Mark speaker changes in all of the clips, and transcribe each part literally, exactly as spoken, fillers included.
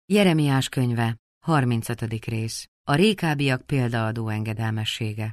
Speaker 1: Jeremiás könyve, harmincötödik rész. A Rékábiak példaadó engedelmessége.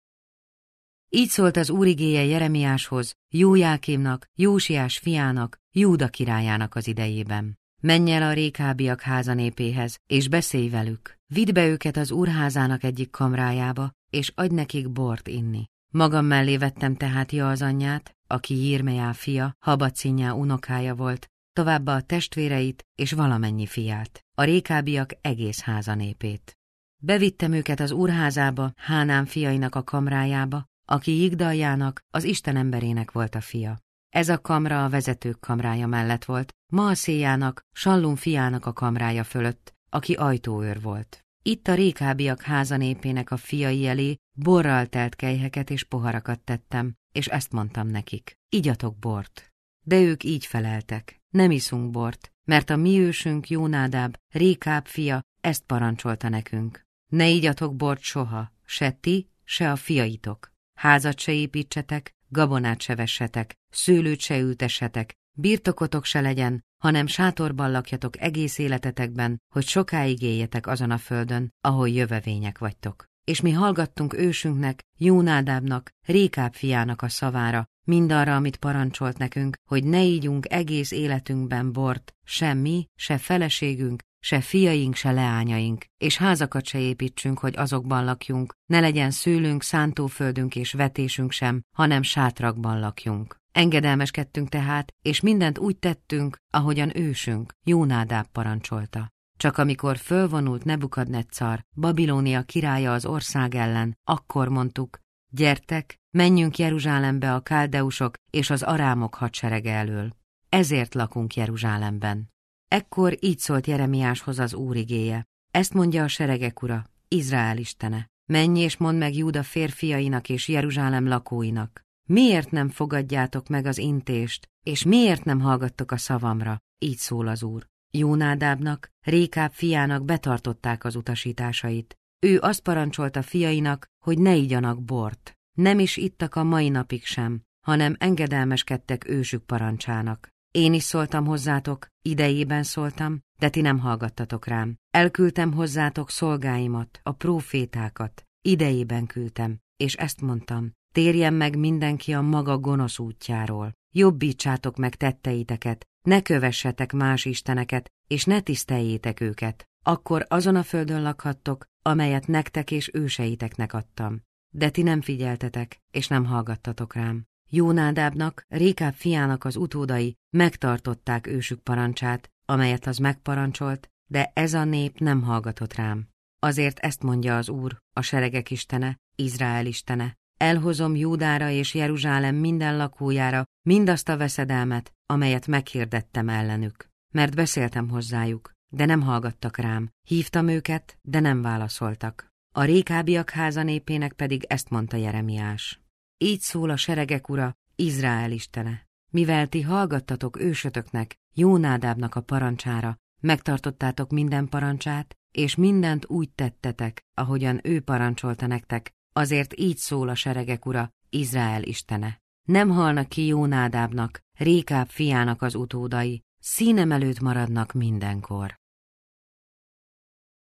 Speaker 1: Így szólt az Úr igéje Jeremiáshoz, Jójákémnak, Jósiás fiának, Júda királyának az idejében. Menj el a Rékábiak házanépéhez, és beszélj velük. Vidd be őket az Úr házának egyik kamrájába, és adj nekik bort inni. Magam mellé vettem tehát Jaazanyját, aki Jirmeá fia, Habacinjá unokája volt, továbbá a testvéreit és valamennyi fiát, a Rékábiak egész házanépét. Bevittem őket az úrházába, Hánán fiainak a kamrájába, aki Jigdaljának, az Isten emberének volt a fia. Ez a kamra a vezetők kamrája mellett volt, Maaszéjának, Sallum fiának a kamrája fölött, aki ajtóőr volt. Itt a Rékábiak házanépének a fiai elé borral telt kelyheket és poharakat tettem, és ezt mondtam nekik: igyatok bort. De ők így feleltek: nem iszunk bort, mert a mi ősünk Jónádáb, Rékáb fia ezt parancsolta nekünk. Ne igyatok bort soha, se ti, se a fiaitok. Házat se építsetek, gabonát se vessetek, szőlőt se ültessetek, birtokotok se legyen, hanem sátorban lakjatok egész életetekben, hogy sokáig éljetek azon a földön, ahol jövevények vagytok. És mi hallgattunk ősünknek, Jónádábnak, Rékáb fiának a szavára, mindarra, amit parancsolt nekünk, hogy ne ígyunk egész életünkben bort, se mi, se feleségünk, se fiaink, se leányaink, és házakat se építsünk, hogy azokban lakjunk, ne legyen szőlőnk, szántóföldünk és vetésünk sem, hanem sátrakban lakjunk. Engedelmeskedtünk tehát, és mindent úgy tettünk, ahogyan ősünk, Jónádáb parancsolta. Csak amikor fölvonult Nebukadneccar, Babilónia királya az ország ellen, akkor mondtuk: gyertek, menjünk Jeruzsálembe a káldeusok és az arámok hadserege elől. Ezért lakunk Jeruzsálemben. Ekkor így szólt Jeremiáshoz az Úr igéje: ezt mondja a seregek ura, Izrael istene. Menj és mondd meg Júda férfiainak és Jeruzsálem lakóinak: miért nem fogadjátok meg az intést, és miért nem hallgattok a szavamra? Így szól az Úr. Jónádábnak, Rékáb fiának betartották az utasításait. Ő azt parancsolta fiainak, hogy ne igyanak bort. Nem is ittak a mai napig sem, hanem engedelmeskedtek ősük parancsának. Én is szóltam hozzátok, idejében szóltam, de ti nem hallgattatok rám. Elküldtem hozzátok szolgáimat, a prófétákat, idejében küldtem, és ezt mondtam: térjen meg mindenki a maga gonosz útjáról. Jobbítsátok meg tetteiteket, ne kövessetek más isteneket, és ne tiszteljétek őket. Akkor azon a földön lakhattok, amelyet nektek és őseiteknek adtam. De ti nem figyeltetek, és nem hallgattatok rám. Jónádábnak, Rékáb fiának az utódai megtartották ősük parancsát, amelyet az megparancsolt, de ez a nép nem hallgatott rám. Azért ezt mondja az Úr, a seregek istene, Izrael istene: elhozom Júdára és Jeruzsálem minden lakójára mindazt a veszedelmet, amelyet meghirdettem ellenük. Mert beszéltem hozzájuk, de nem hallgattak rám, hívtam őket, de nem válaszoltak. A Rékábiak házanépének pedig ezt mondta Jeremiás: így szól a seregek ura, Izrael istene. Mivel ti hallgattatok ősötöknek, Jónádábnak a parancsára, megtartottátok minden parancsát, és mindent úgy tettetek, ahogyan ő parancsolta nektek, azért így szól a seregek ura, Izrael istene. Nem halnak ki Jónádábnak, Rékáb fiának az utódai, színem előtt maradnak mindenkor.